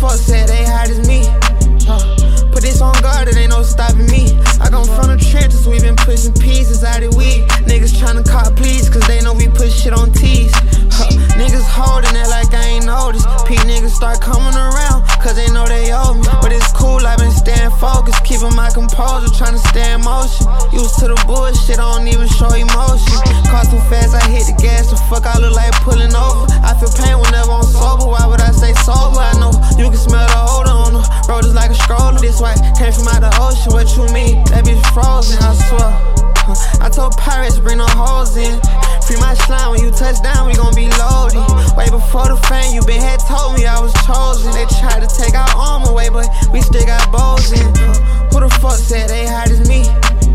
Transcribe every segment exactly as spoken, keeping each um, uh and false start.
fuck said they hide as me? Uh, put this on guard, it ain't no stopping me. I come from the trenches, we been pushing pieces out of weed. Niggas tryna cop please, cause they know we put shit on tees. Huh, niggas holding it like I ain't noticed. P niggas start coming around, cause they know they owe me. But it's cool, I been staying focused, keeping my composure, tryna stay in motion. Used to the bullshit, I don't even show emotion. Car too fast, I hit the gas, the fuck I look like pulling over. I feel pain whenever I'm sober, why would I stay sober? I know you can smell the odor on the road, just like a stroller. This white came from out the ocean, what you mean? That bitch frozen, I swear. I told pirates bring no hoes in. Free my slime, when you touch down, we gon' be loaded. Way before the fame, you been had told me I was chosen. They tried to take our arm away, but we still got bows in. Who the fuck said they hide as me?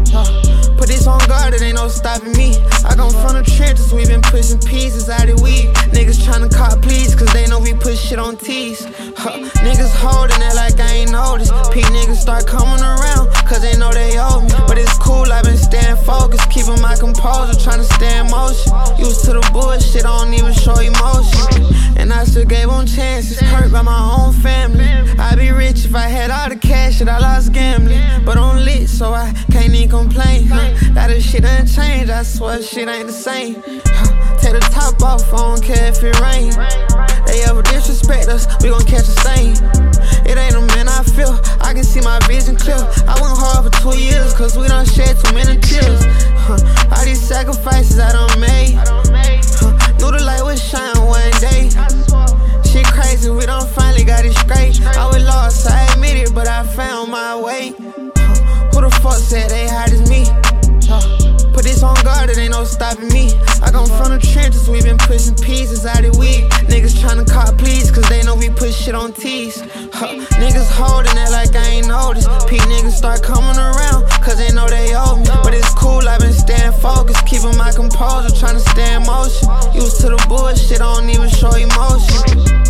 Put this on guard, it ain't no stopping me. I come from the trenches, we been pushing pieces out of weed. Niggas tryna cop please, cause they know we put shit on tees. Huh, niggas holding it like I ain't noticed. P niggas start coming around, cause they know they owe me. But it's cool, I been staying focused, keeping my composure, tryna stay in motion. Used to the bullshit, I don't even show emotion. And I still gave them chances, hurt by my own family. I'd be rich if I had all the cash that I lost gambling. But I'm lit, so I can't even complain. Huh? That this shit ain't changed, I swear shit ain't the same. Huh? Take the top off, I don't care if it rain. They ever disrespect us, we gon' catch the same. It ain't a man I feel, I can see my vision clear. I went hard for two years, cause we done shed too many tears. Huh? All these sacrifices I done made. Huh? Knew the light would shine one day. Shit crazy, we done finally got it straight. I was lost, I admit it, but I found my way. Huh? Who the fuck said they hide as me? Huh? Put this on guard, it ain't no stopping me. I come from the trenches, we been pushing pieces out of weed. Niggas tryna cop please, cause they know we put shit on tees. Huh, niggas holding it like I ain't noticed. P niggas start coming around, cause they know they owe me. But it's cool, I been staying focused, keeping my composure, tryna stay in motion. Used to the bullshit, I don't even show emotion.